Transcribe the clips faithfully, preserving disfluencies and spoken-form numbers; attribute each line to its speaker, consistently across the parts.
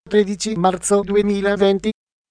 Speaker 1: tredici marzo duemilaventi.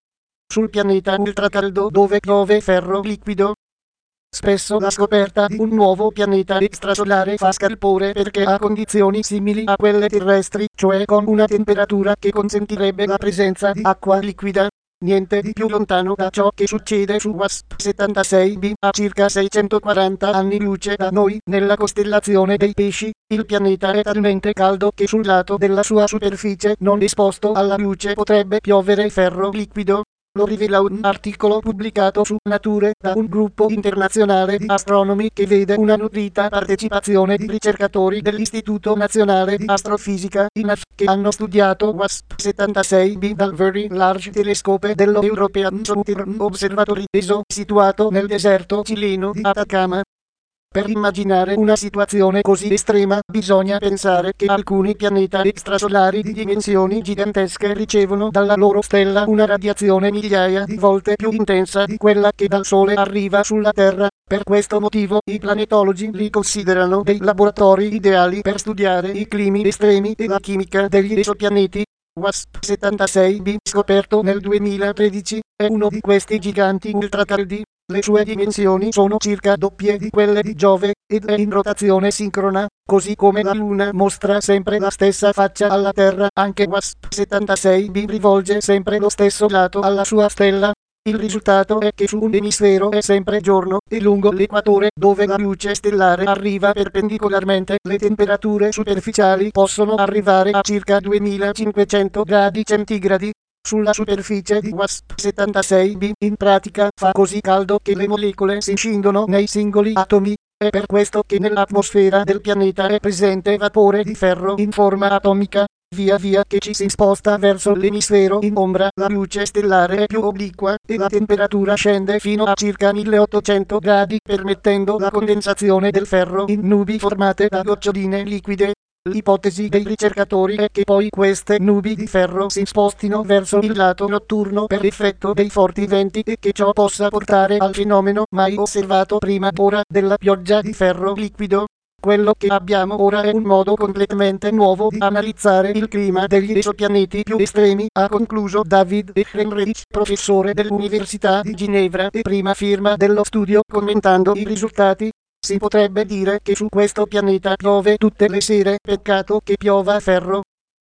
Speaker 1: Sul pianeta ultracaldo dove piove ferro liquido. Spesso la scoperta di un nuovo pianeta extrasolare fa scalpore perché ha condizioni simili a quelle terrestri, cioè con una temperatura che consentirebbe la presenza di acqua liquida. Niente di più lontano da ciò che succede su WASP settantasei b a circa seicentoquaranta anni luce da noi, nella costellazione dei Pesci. Il pianeta è talmente caldo che sul lato della sua superficie non esposto alla luce potrebbe piovere ferro liquido. Lo rivela un articolo pubblicato su Nature da un gruppo internazionale di astronomi che vede una nutrita partecipazione di ricercatori dell'Istituto Nazionale di Astrofisica I N A F che hanno studiato WASP settantasei b dal Very Large Telescope dello European Southern Observatory E S O situato nel deserto cileno di Atacama. Per immaginare una situazione così estrema, bisogna pensare che alcuni pianeti extrasolari di dimensioni gigantesche ricevono dalla loro stella una radiazione migliaia di volte più intensa di quella che dal Sole arriva sulla Terra. Per questo motivo, i planetologi li considerano dei laboratori ideali per studiare i climi estremi e la chimica degli esopianeti. WASP settantasei b, scoperto nel duemilatredici, è uno di questi giganti ultracaldi. Le sue dimensioni sono circa doppie di quelle di Giove, ed è in rotazione sincrona, così come la Luna mostra sempre la stessa faccia alla Terra. Anche WASP settantasei b rivolge sempre lo stesso lato alla sua stella. Il risultato è che su un emisfero è sempre giorno, e lungo l'equatore, dove la luce stellare arriva perpendicolarmente, le temperature superficiali possono arrivare a circa duemilacinquecento gradi centigradi. Sulla superficie di WASP settantasei b, in pratica, fa così caldo che le molecole si scindono nei singoli atomi. È per questo che nell'atmosfera del pianeta è presente vapore di ferro in forma atomica. Via via che ci si sposta verso l'emisfero in ombra, la luce stellare è più obliqua, e la temperatura scende fino a circa milleottocento gradi, permettendo la condensazione del ferro in nubi formate da goccioline liquide. L'ipotesi dei ricercatori è che poi queste nubi di ferro si spostino verso il lato notturno per effetto dei forti venti e che ciò possa portare al fenomeno mai osservato prima d'ora della pioggia di ferro liquido. Quello che abbiamo ora è un modo completamente nuovo di analizzare il clima degli esopianeti più estremi, ha concluso David Ehrenreich, professore dell'Università di Ginevra e prima firma dello studio, commentando i risultati. Si potrebbe dire che su questo pianeta piove tutte le sere, peccato che piova ferro.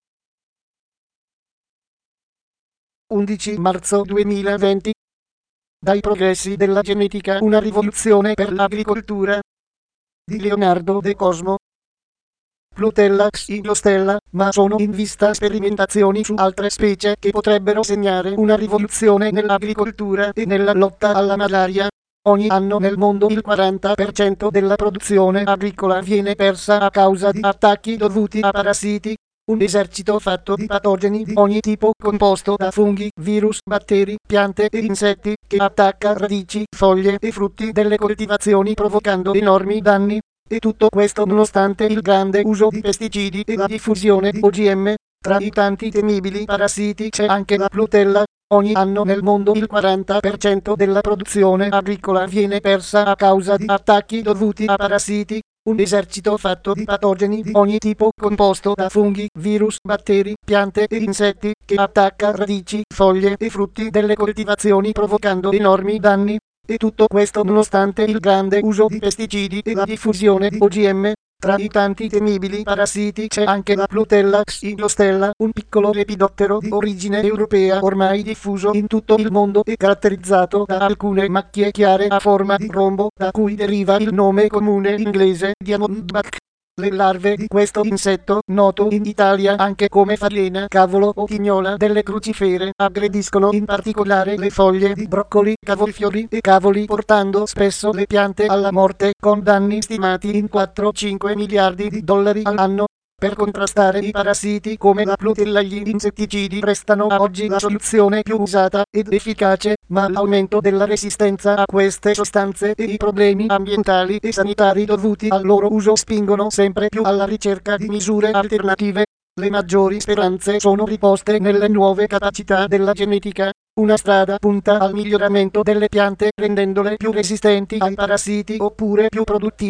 Speaker 1: undici marzo duemilaventi. Dai progressi della genetica una rivoluzione per l'agricoltura. Di Leonardo De Cosmo. Plutella xylostella, ma sono in vista sperimentazioni su altre specie che potrebbero segnare una rivoluzione nell'agricoltura e nella lotta alla malaria. Ogni anno nel mondo il quaranta per cento della produzione agricola viene persa a causa di attacchi dovuti a parassiti. Un esercito fatto di patogeni di ogni tipo, composto da funghi, virus, batteri, piante e insetti, che attacca radici, foglie e frutti delle coltivazioni provocando enormi danni. E tutto questo nonostante il grande uso di pesticidi e la diffusione di O G M. Tra i tanti temibili parassiti c'è anche la Plutella. Ogni anno nel mondo il quaranta per cento della produzione agricola viene persa a causa di attacchi dovuti a parassiti. Un esercito fatto di patogeni di ogni tipo, composto da funghi, virus, batteri, piante e insetti, che attacca radici, foglie e frutti delle coltivazioni provocando enormi danni. E tutto questo nonostante il grande uso di pesticidi e la diffusione di O G M. Tra i tanti temibili parassiti c'è anche la Plutella xylostella, un piccolo lepidottero di origine europea ormai diffuso in tutto il mondo e caratterizzato da alcune macchie chiare a forma di rombo, da cui deriva il nome comune inglese diamondback. Le larve di questo insetto, noto in Italia anche come falena, cavolo o tignola delle crucifere, aggrediscono in particolare le foglie di broccoli, cavolfiori e cavoli, portando spesso le piante alla morte, con danni stimati in quattro cinque miliardi di dollari all'anno. Per contrastare i parassiti come la Plutella gli insetticidi restano a oggi la soluzione più usata ed efficace, ma l'aumento della resistenza a queste sostanze e i problemi ambientali e sanitari dovuti al loro uso spingono sempre più alla ricerca di misure alternative. Le maggiori speranze sono riposte nelle nuove capacità della genetica. Una strada punta al miglioramento delle piante rendendole più resistenti ai parassiti oppure più produttive.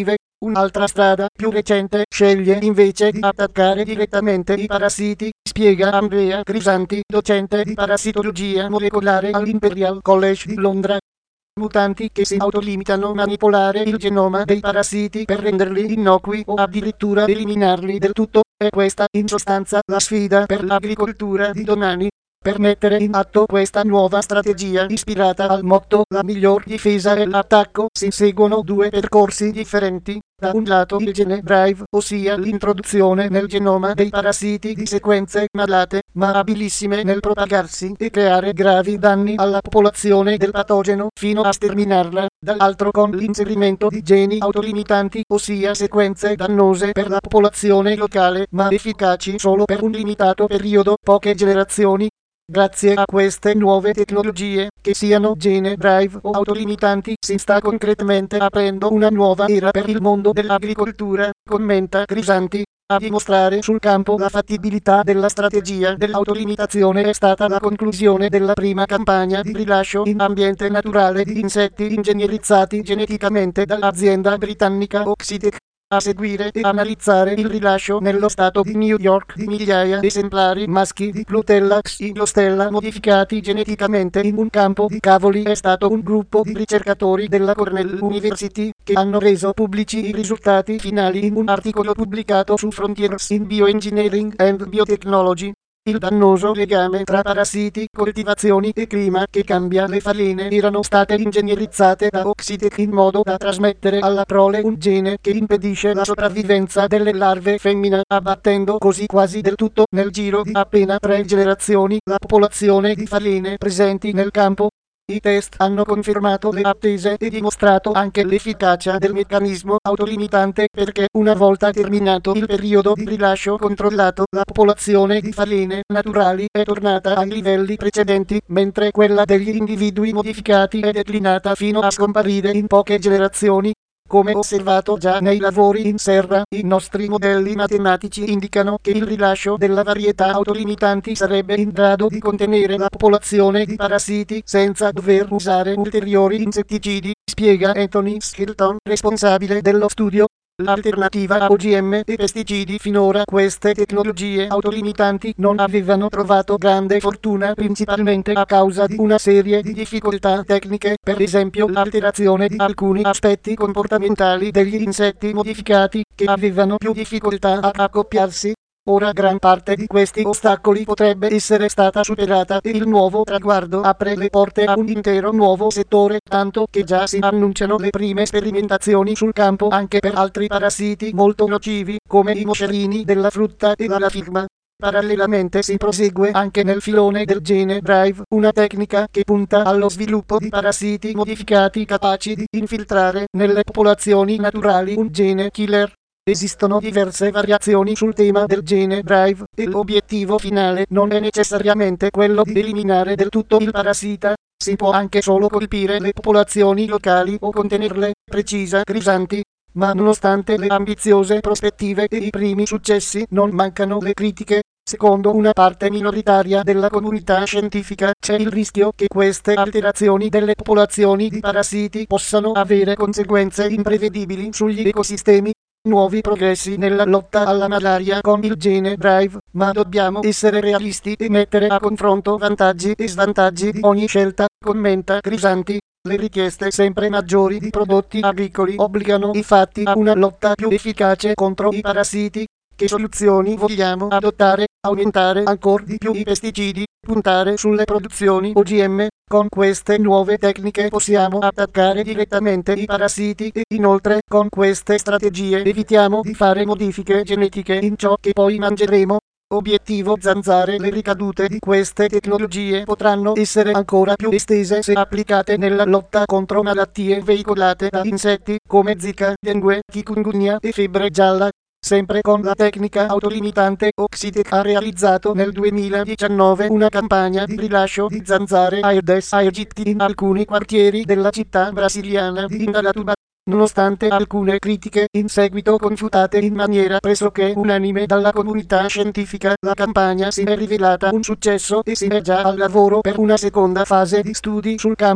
Speaker 1: Un'altra strada, più recente, sceglie invece di attaccare direttamente i parassiti, spiega Andrea Crisanti, docente di parassitologia molecolare all'Imperial College di Londra. Mutanti che si autolimitano a manipolare il genoma dei parassiti per renderli innocui o addirittura eliminarli del tutto, è questa in sostanza la sfida per l'agricoltura di domani. Per mettere in atto questa nuova strategia ispirata al motto "la miglior difesa è l'attacco" si seguono due percorsi differenti. Da un lato il gene drive, ossia l'introduzione nel genoma dei parassiti di sequenze malate, ma abilissime nel propagarsi e creare gravi danni alla popolazione del patogeno fino a sterminarla, dall'altro con l'inserimento di geni autolimitanti, ossia sequenze dannose per la popolazione locale, ma efficaci solo per un limitato periodo, poche generazioni. Grazie a queste nuove tecnologie, che siano gene drive o autolimitanti, si sta concretamente aprendo una nuova era per il mondo dell'agricoltura, commenta Crisanti. A dimostrare sul campo la fattibilità della strategia dell'autolimitazione è stata la conclusione della prima campagna di rilascio in ambiente naturale di insetti ingegnerizzati geneticamente dall'azienda britannica Oxitec. A seguire e analizzare il rilascio nello stato di New York di migliaia di esemplari maschi di Clotella xylostella modificati geneticamente in un campo di cavoli è stato un gruppo di ricercatori della Cornell University, che hanno reso pubblici i risultati finali in un articolo pubblicato su Frontiers in Bioengineering and Biotechnology. Il dannoso legame tra parassiti, coltivazioni e clima che cambia le faline erano state ingegnerizzate da Oxitec in modo da trasmettere alla prole un gene che impedisce la sopravvivenza delle larve femmina, abbattendo così quasi del tutto nel giro di appena tre generazioni la popolazione di faline presenti nel campo. I test hanno confermato le attese e dimostrato anche l'efficacia del meccanismo autolimitante perché, una volta terminato il periodo di rilascio controllato, la popolazione di faline naturali è tornata ai livelli precedenti, mentre quella degli individui modificati è declinata fino a scomparire in poche generazioni. Come osservato già nei lavori in serra, i nostri modelli matematici indicano che il rilascio della varietà autolimitanti sarebbe in grado di contenere la popolazione di parassiti senza dover usare ulteriori insetticidi, spiega Anthony Skilton, responsabile dello studio. L'alternativa a O G M e pesticidi finora queste tecnologie autolimitanti non avevano trovato grande fortuna principalmente a causa di una serie di difficoltà tecniche, per esempio l'alterazione di alcuni aspetti comportamentali degli insetti modificati, che avevano più difficoltà ad accoppiarsi. Ora gran parte di questi ostacoli potrebbe essere stata superata e il nuovo traguardo apre le porte a un intero nuovo settore, tanto che già si annunciano le prime sperimentazioni sul campo anche per altri parassiti molto nocivi, come i moscerini della frutta e dalla firma. Parallelamente si prosegue anche nel filone del gene drive, una tecnica che punta allo sviluppo di parassiti modificati capaci di infiltrare nelle popolazioni naturali un gene killer. Esistono diverse variazioni sul tema del gene drive, e l'obiettivo finale non è necessariamente quello di eliminare del tutto il parassita. Si può anche solo colpire le popolazioni locali o contenerle, precisa Crisanti. Ma nonostante le ambiziose prospettive e i primi successi, non mancano le critiche. Secondo una parte minoritaria della comunità scientifica, c'è il rischio che queste alterazioni delle popolazioni di parassiti possano avere conseguenze imprevedibili sugli ecosistemi. Nuovi progressi nella lotta alla malaria con il gene drive, ma dobbiamo essere realisti e mettere a confronto vantaggi e svantaggi di ogni scelta, commenta Crisanti. Le richieste sempre maggiori di prodotti agricoli obbligano infatti a una lotta più efficace contro i parassiti. Che soluzioni vogliamo adottare? Aumentare ancora di più i pesticidi, puntare sulle produzioni O G M. Con queste nuove tecniche possiamo attaccare direttamente i parassiti e inoltre con queste strategie evitiamo di fare modifiche genetiche in ciò che poi mangeremo. Obiettivo zanzare. Le ricadute di queste tecnologie potranno essere ancora più estese se applicate nella lotta contro malattie veicolate da insetti come Zika, Dengue, Chikungunya e febbre gialla. Sempre con la tecnica autolimitante, Oxitec ha realizzato nel duemiladiciannove una campagna di rilascio di zanzare Aedes aegypti in alcuni quartieri della città brasiliana di Indaiatuba. Nonostante alcune critiche in seguito confutate in maniera pressoché unanime dalla comunità scientifica, la campagna si è rivelata un successo e si è già al lavoro per una seconda fase di studi sul campo.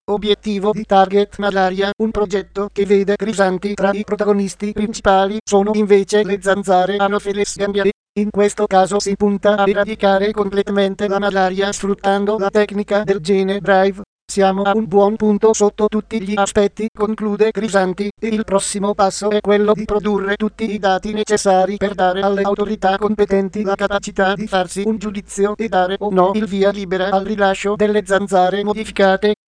Speaker 1: Obiettivo di Target Malaria, un progetto che vede Crisanti tra i protagonisti principali, sono invece le zanzare Anopheles gambiae. In questo caso si punta a eradicare completamente la malaria sfruttando la tecnica del gene Drive. Siamo a un buon punto sotto tutti gli aspetti, conclude Crisanti, e il prossimo passo è quello di produrre tutti i dati necessari per dare alle autorità competenti la capacità di farsi un giudizio e dare o no il via libera al rilascio delle zanzare modificate.